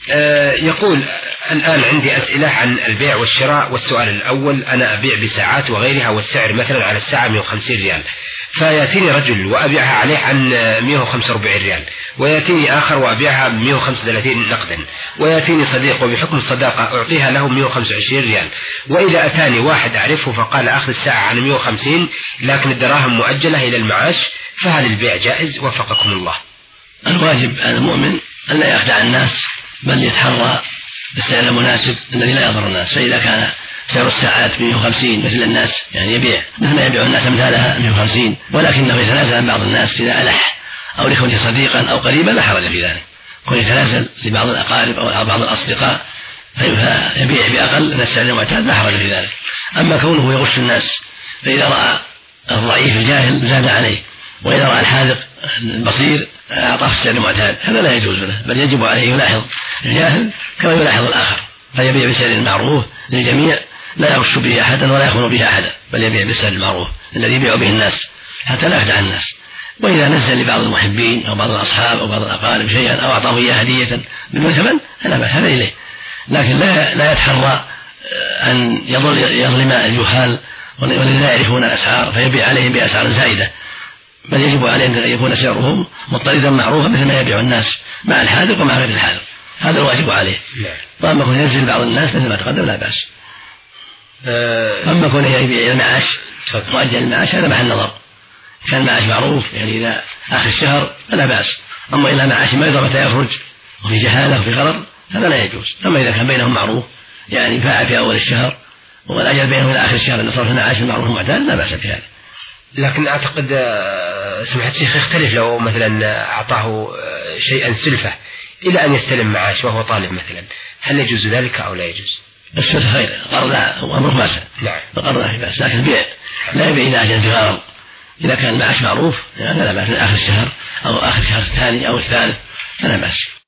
يقول الآن عندي أسئلة عن البيع والشراء. والسؤال الأول: أنا أبيع بساعات وغيرها، والسعر مثلا على الساعة 150 ريال، فيأتيني رجل وأبيعها عليه عن 145 ريال، ويأتيني آخر وأبيعها 135 نقدا، ويأتيني صديق وبحكم الصداقة أعطيها له 125 ريال. وإذا أتاني واحد أعرفه فقال أخذ الساعة عن 150 لكن الدراهم مؤجلة إلى المعاش، فهل البيع جائز؟ وفقكم الله. الواجب على المؤمن أن لا يخدع الناس، بل يتحرى بالسعر المناسب الذي لا يضر الناس. فإذا كان سعر الساعات 150 مثل الناس، يعني يبيع مثل ما يبيع الناس أمثالها 150، ولكنه يتنازل عن بعض الناس إذا ألح أو لكونه صديقا أو قريبا لا حرج في ذلك. كون يتنازل لبعض الأقارب أو بعض الأصدقاء فيبيع بأقل من السعر المعتاد لا حرج في ذلك. أما كونه يغش الناس، فإذا رأى الضعيف الجاهل زاد عليه، وإذا رأى الحاذق البصير أعطاه السعر المعتاد، هذا لا يجوز له، بل يجب عليه يلاحظ الجاهل كما يلاحظ الآخر، فيبيع بسعر معروف للجميع لا يغش به أحدا ولا يخون به أحدا، بل يبيع بالسعر المعروف الذي يبيع به الناس حتى لا يخدع الناس. وإذا نزل لبعض المحبين أو بعض الأصحاب أو بعض الأقارب شيئا أو أعطاه إياه هدية بدون ثمن فلا بأس، هذا إليه، لكن لا يتحرى أن يظلم الجهال والذين لا يعرفون الأسعار فيبيع عليهم بأسعار زائدة، بل يجب عليه أن يكون سعرهم مضطردا معروفا مثل ما يبيع الناس مع الحاذق ومع غير الحاذق، هذا الواجب عليه. وأما كون ينزل بعض الناس مثل ما تقدم لا بأس. أما كون يبيع المعاش مؤجل المعاش هذا محل نظر، كان المعاش معروف يعني إذا آخر الشهر فلا بأس، أما إلى معاش ما يضر متى يخرج وفي جهالة وفي غرر هذا لا يجوز. أما إذا كان بينهم معروف يعني باع في أول الشهر والأجل بينهم إلى آخر الشهر أن صرف المعاش المعروف المعتاد لا بأس بهذا. لكن أعتقد سمحت الشيخ يختلف لو مثلا أعطاه شيئا سلفة إلى أن يستلم معاش وهو طالب مثلا، هل يجوز ذلك أو لا يجوز؟ السلف خير، القرض لا هو أمر واسع، القرض لا بأس، لكن البيع لا يبيع إلى أجل في غرض. إذا كان المعاش معروف يعني لا بأس من آخر الشهر أو آخر الشهر الثاني أو الثالث فلا بأس.